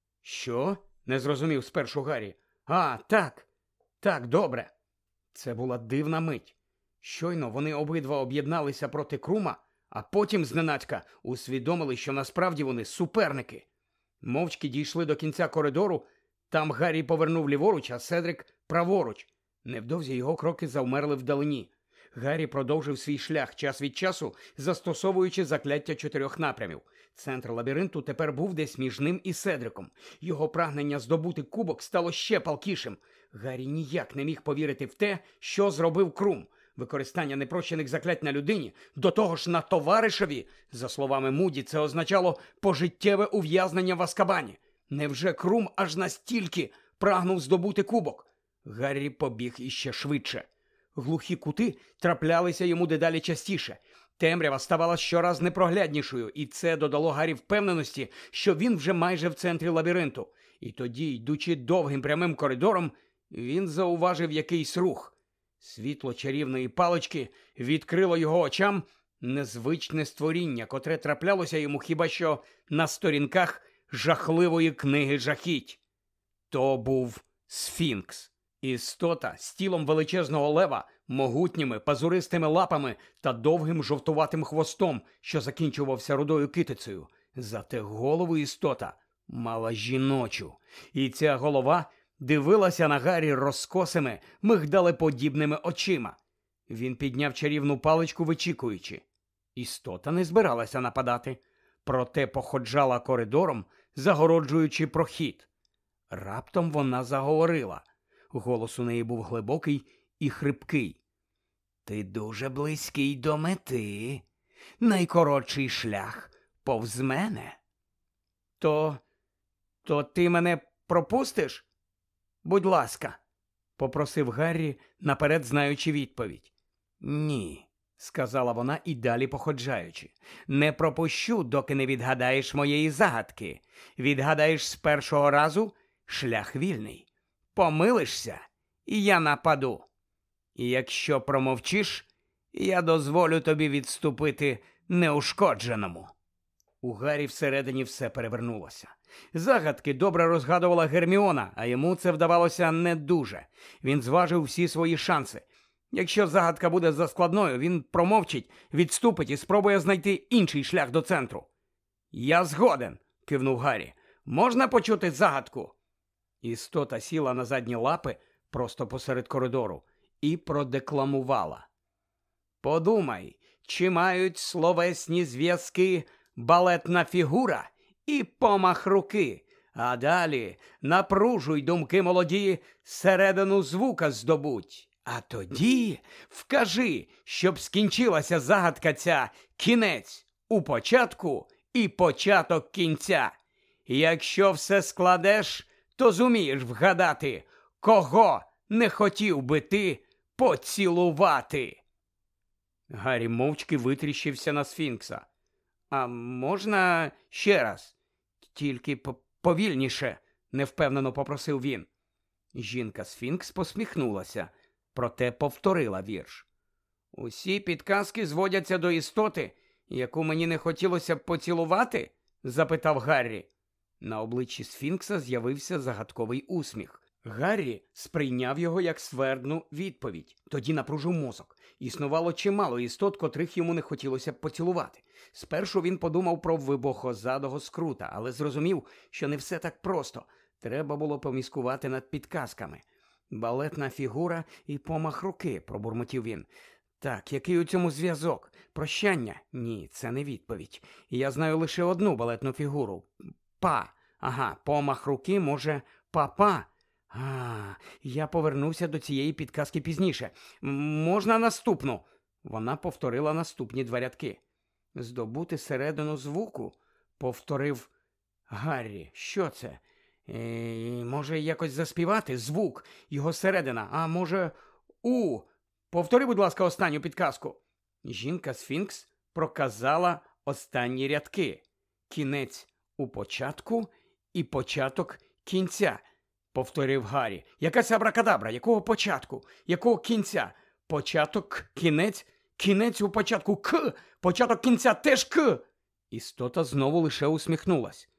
«Що?» – не зрозумів спершу Гаррі. «А, так, так, добре». Це була дивна мить. Щойно вони обидва об'єдналися проти Крума, а потім зненацька усвідомили, що насправді вони суперники. Мовчки дійшли до кінця коридору, там Гаррі повернув ліворуч, а Седрик – праворуч. Невдовзі його кроки завмерли вдалині. Гаррі продовжив свій шлях час від часу, застосовуючи закляття чотирьох напрямів. Центр лабіринту тепер був десь між ним і Седриком. Його прагнення здобути кубок стало ще палкішим. Гаррі ніяк не міг повірити в те, що зробив Крум. Використання непрощених заклять на людині, до того ж на товаришеві, за словами Муді, це означало пожиттєве ув'язнення в Азкабані. Невже Крум аж настільки прагнув здобути кубок? Гаррі побіг іще швидше. Глухі кути траплялися йому дедалі частіше. Темрява ставала щораз непрогляднішою, і це додало Гаррі впевненості, що він вже майже в центрі лабіринту. І тоді, йдучи довгим прямим коридором, він зауважив якийсь рух. Світло чарівної палички відкрило його очам незвичне створіння, котре траплялося йому хіба що на сторінках жахливої книги жахіть. То був Сфінкс. Істота з тілом величезного лева, могутніми пазуристими лапами та довгим жовтуватим хвостом, що закінчувався рудою китицею. Зате голову істота мала жіночу. І ця голова дивилася на Гаррі розкосими, мигдалеподібними очима. Він підняв чарівну паличку, вичікуючи. Істота не збиралася нападати, проте походжала коридором, загороджуючи прохід. Раптом вона заговорила. Голос у неї був глибокий і хрипкий. «Ти дуже близький до мети. Найкоротший шлях повз мене». «То... то ти мене пропустиш? Будь ласка», – попросив Гаррі, наперед знаючи відповідь. «Ні», сказала вона і далі походжаючи. Не пропущу, доки не відгадаєш моєї загадки. Відгадаєш з першого разу – шлях вільний. Помилишся – і я нападу. І якщо промовчиш, я дозволю тобі відступити неушкодженому. У Гаррі всередині все перевернулося. Загадки добре розгадувала Герміона, а йому це вдавалося не дуже. Він зважив всі свої шанси. Якщо загадка буде заскладною, він промовчить, відступить і спробує знайти інший шлях до центру. «Я згоден», – кивнув Гаррі. «Можна почути загадку?» Істота сіла на задні лапи просто посеред коридору і продекламувала. «Подумай, чи мають словесні зв'язки балетна фігура і помах руки, а далі напружуй думки молоді, середину звука здобуть. А тоді вкажи, щоб скінчилася загадка ця, кінець у початку і початок кінця. Якщо все складеш, то зумієш вгадати, кого не хотів би ти поцілувати». Гаррі мовчки витріщився на Сфінкса. «А можна ще раз? Тільки повільніше», – невпевнено попросив він. Жінка-сфінкс посміхнулася, проте повторила вірш. «Усі підказки зводяться до істоти, яку мені не хотілося б поцілувати?» – запитав Гаррі. На обличчі Сфінкса з'явився загадковий усміх. Гаррі сприйняв його як ствердну відповідь. Тоді напружив мозок. Існувало чимало істот, котрих йому не хотілося б поцілувати. Спершу він подумав про вибухозадого скрута, але зрозумів, що не все так просто. Треба було поміскувати над підказками. «Балетна фігура і помах руки», – пробурмотів він. «Так, який у цьому зв'язок? Прощання? Ні, це не відповідь. Я знаю лише одну балетну фігуру. Па. Ага, помах руки, може, папа. А, я повернуся до цієї підказки пізніше. Можна наступну?» Вона повторила наступні два рядки. «Здобути середину звуку?» – повторив Гаррі. «Що це? Е, може, якось заспівати? Звук, його середина. А може, у? Повтори, будь ласка, останню підказку». Жінка-сфінкс проказала останні рядки. «Кінець у початку і початок кінця», – повторив Гаррі. «Якась абракадабра. Якого початку? Якого кінця? Початок, кінець, кінець у початку К, початок кінця теж К». Істота знову лише усміхнулась.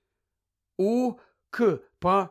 «У, К, па,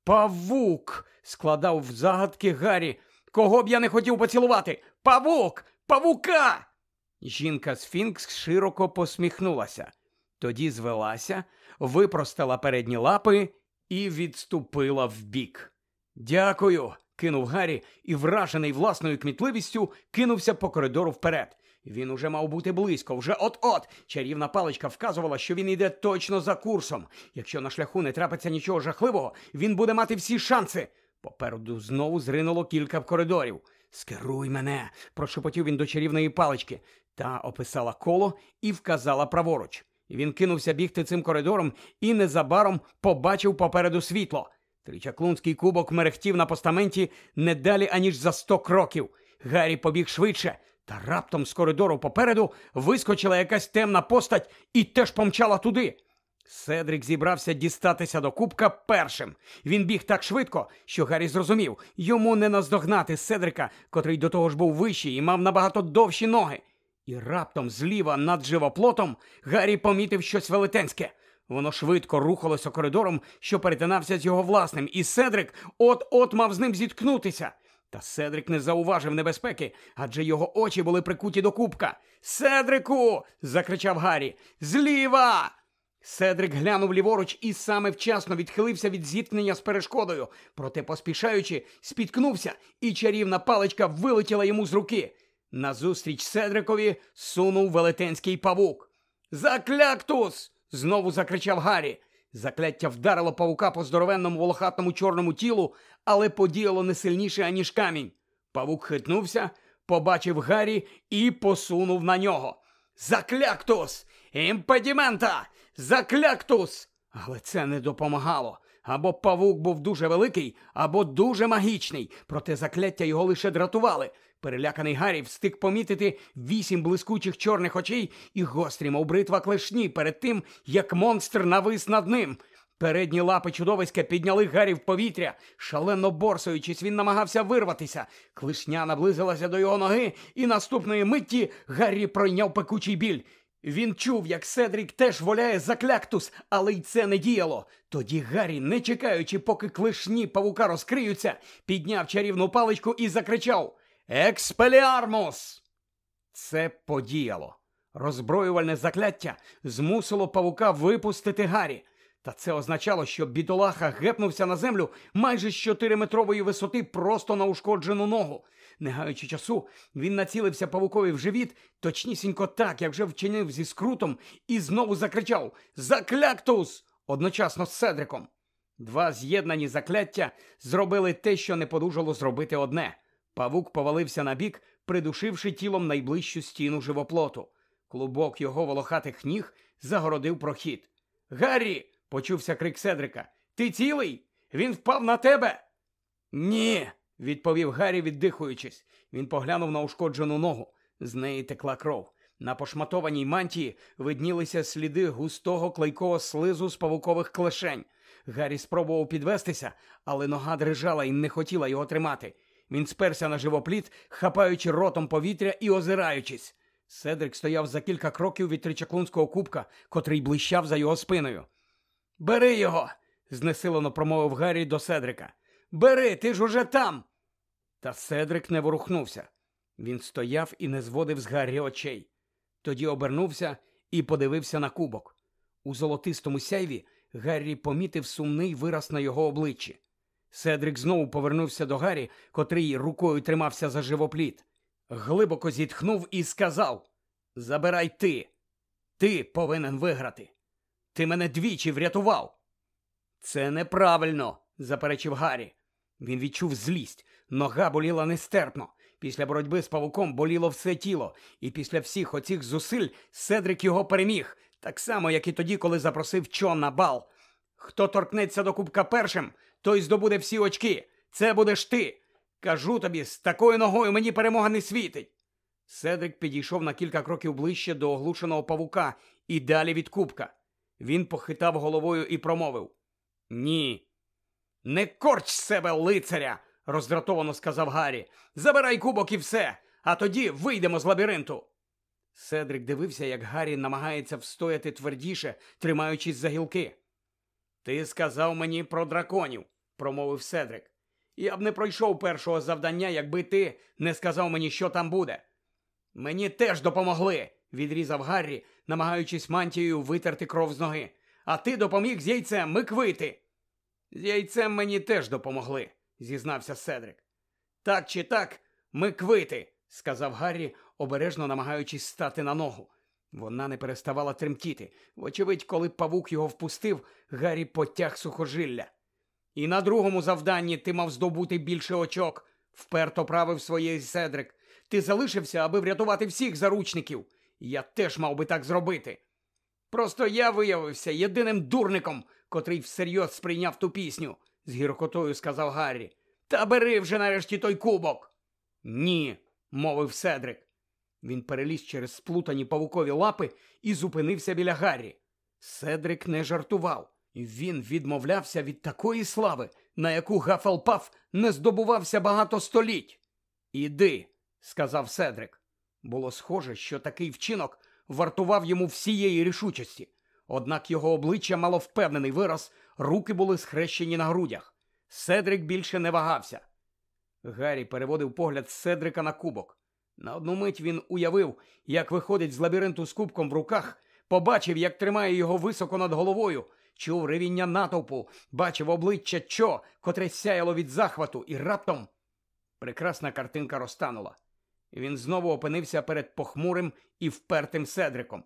павук», – складав в загадки Гаррі. «Кого б я не хотів поцілувати? Павук! Павука!» Жінка-сфінкс широко посміхнулася. Тоді звелася, випростала передні лапи і відступила вбік. «Дякую», – кинув Гаррі і, вражений власною кмітливістю, кинувся по коридору вперед. Він уже мав бути близько, вже от-от. Чарівна паличка вказувала, що він йде точно за курсом. Якщо на шляху не трапиться нічого жахливого, він буде мати всі шанси. Попереду знову зринуло кілька коридорів. «Скеруй мене», – прошепотів він до чарівної палички. Та описала коло і вказала праворуч. Він кинувся бігти цим коридором і незабаром побачив попереду світло. Тричаклунський кубок мерехтів на постаменті не далі, аніж за сто кроків. Гаррі побіг швидше, та раптом з коридору попереду вискочила якась темна постать і теж помчала туди. Седрик зібрався дістатися до кубка першим. Він біг так швидко, що Гаррі зрозумів, йому не наздогнати Седрика, котрий до того ж був вищий і мав набагато довші ноги. І раптом зліва над живоплотом Гаррі помітив щось велетенське. Воно швидко рухалося коридором, що перетинався з його власним, і Седрик от-от мав з ним зіткнутися. Та Седрик не зауважив небезпеки, адже його очі були прикуті до кубка. «Седрику!» – закричав Гаррі. «Зліва!» Седрик глянув ліворуч і саме вчасно відхилився від зіткнення з перешкодою. Проте, поспішаючи, спіткнувся, і чарівна паличка вилетіла йому з руки. Назустріч Седрикові сунув велетенський павук. «Закляктус!» – знову закричав Гаррі. Закляття вдарило павука по здоровенному волохатому чорному тілу, але подіяло не сильніше, аніж камінь. Павук хитнувся, побачив Гаррі і посунув на нього. «Закляктус! Імпедімента! Закляктус!» Але це не допомагало. Або павук був дуже великий, або дуже магічний, проте закляття його лише дратували. Переляканий Гаррі встиг помітити вісім блискучих чорних очей і гострі, мов бритва, клешні перед тим, як монстр навис над ним. Передні лапи чудовиська підняли Гаррі в повітря. Шалено борсуючись, він намагався вирватися. Клешня наблизилася до його ноги, і наступної миті Гаррі пройняв пекучий біль. Він чув, як Седрік теж воляє за Кляктус, але й це не діяло. Тоді Гаррі, не чекаючи, поки клешні павука розкриються, підняв чарівну паличку і закричав «Експеліармус!». Це подіяло. Роззброювальне закляття змусило павука випустити Гаррі. Та це означало, що бідолаха гепнувся на землю майже з чотириметрової висоти просто на ушкоджену ногу. Не гаючи часу, він націлився павукові в живіт, точнісінько так, як вже вчинив зі Скрутом, і знову закричав «За Кляктус!» одночасно з Седриком. Два з'єднані закляття зробили те, що не подужало зробити одне. Павук повалився на бік, придушивши тілом найближчу стіну живоплоту. Клубок його волохатих ніг загородив прохід. «Гаррі!» – почувся крик Седрика. «Ти цілий? Він впав на тебе?» «Ні!» – відповів Гаррі, віддихуючись. Він поглянув на ушкоджену ногу. З неї текла кров. На пошматованій мантії виднілися сліди густого клейкого слизу з павукових клешень. Гаррі спробував підвестися, але нога дрижала і не хотіла його тримати. Він сперся на живопліт, хапаючи ротом повітря і озираючись. Седрик стояв за кілька кроків від тричаклунського кубка, котрий блищав за його спиною. «Бери його!» – знесилено промовив Гаррі до Седрика. «Бери, ти ж уже там!» Та Седрик не ворухнувся. Він стояв і не зводив з Гаррі очей. Тоді обернувся і подивився на кубок. У золотистому сяйві Гаррі помітив сумний вираз на його обличчі. Седрик знову повернувся до Гаррі, котрий рукою тримався за живопліт. Глибоко зітхнув і сказав: «Забирай ти. Ти повинен виграти. Ти мене двічі врятував». «Це неправильно», – заперечив Гаррі. Він відчув злість. Нога боліла нестерпно. Після боротьби з павуком боліло все тіло. І після всіх оцих зусиль Седрик його переміг. Так само, як і тоді, коли запросив Чо на бал. «Хто торкнеться до кубка першим, той здобуде всі очки. Це будеш ти. Кажу тобі, з такою ногою мені перемога не світить». Седрик підійшов на кілька кроків ближче до оглушеного павука і далі від кубка. Він похитав головою і промовив: «Ні». «Не корч з себе, лицаря!» – роздратовано сказав Гаррі. «Забирай кубок і все, а тоді вийдемо з лабіринту». Седрик дивився, як Гаррі намагається встояти твердіше, тримаючись за гілки. «Ти сказав мені про драконів», – промовив Седрик. «Я б не пройшов першого завдання, якби ти не сказав мені, що там буде». «Мені теж допомогли», – відрізав Гаррі, намагаючись мантією витерти кров з ноги. «А ти допоміг з яйцем миквити». «З яйцем мені теж допомогли», – зізнався Седрик. «Так чи так, миквити», – сказав Гаррі, обережно намагаючись стати на ногу. Вона не переставала тремтіти. Вочевидь, коли павук його впустив, Гаррі потяг сухожилля. «І на другому завданні ти мав здобути більше очок», – вперто правив своє Седрик. «Ти залишився, аби врятувати всіх заручників. Я теж мав би так зробити. Просто я виявився єдиним дурником, котрий всерйоз сприйняв ту пісню», – з гіркотою сказав Гаррі. «Та бери вже нарешті той кубок». «Ні», – мовив Седрик. Він переліз через сплутані павукові лапи і зупинився біля Гаррі. Седрик не жартував. Він відмовлявся від такої слави, на яку Гафелпаф не здобувався багато століть. «Іди», – сказав Седрик. Було схоже, що такий вчинок вартував йому всієї рішучості. Однак його обличчя мало впевнений вираз, руки були схрещені на грудях. Седрик більше не вагався. Гаррі переводив погляд з Седрика на кубок. На одну мить він уявив, як виходить з лабіринту з кубком в руках, побачив, як тримає його високо над головою, чув ревіння натовпу, бачив обличчя Чо, котре сяяло від захвату, і раптом прекрасна картинка розтанула. Він знову опинився перед похмурим і впертим Седриком.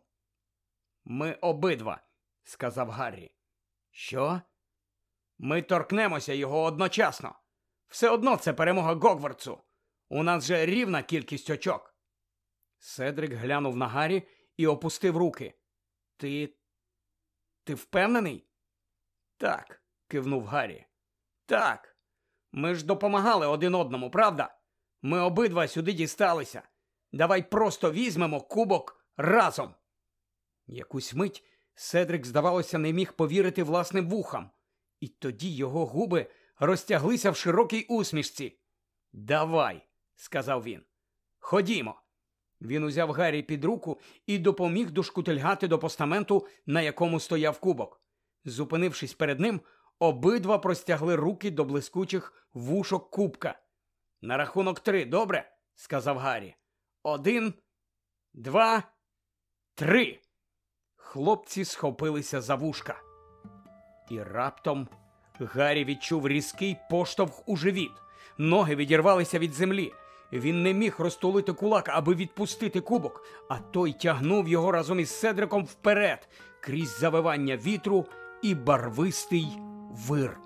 «Ми обидва», – сказав Гаррі. «Що?» «Ми торкнемося його одночасно. Все одно це перемога Гогвартсу. У нас же рівна кількість очок». Седрик глянув на Гаррі і опустив руки. «Ти... ти впевнений?» «Так», кивнув Гаррі. Так, ми ж допомагали один одному, правда? Ми обидва сюди дісталися. Давай просто візьмемо кубок разом. Якусь мить Седрик, здавалося, не міг повірити власним вухам. І тоді його губи розтяглися в широкій усмішці. «Давай», – сказав він. «Ходімо». Він узяв Гаррі під руку і допоміг дошкутильгати до постаменту, на якому стояв кубок. Зупинившись перед ним, обидва простягли руки до блискучих вушок кубка. «На рахунок три, добре?» – сказав Гаррі. «Один, два, три!» Хлопці схопилися за вушка. І раптом Гаррі відчув різкий поштовх у живіт. Ноги відірвалися від землі. Він не міг розтулити кулак, аби відпустити кубок, а той тягнув його разом із Седриком вперед, крізь завивання вітру і барвистий вир.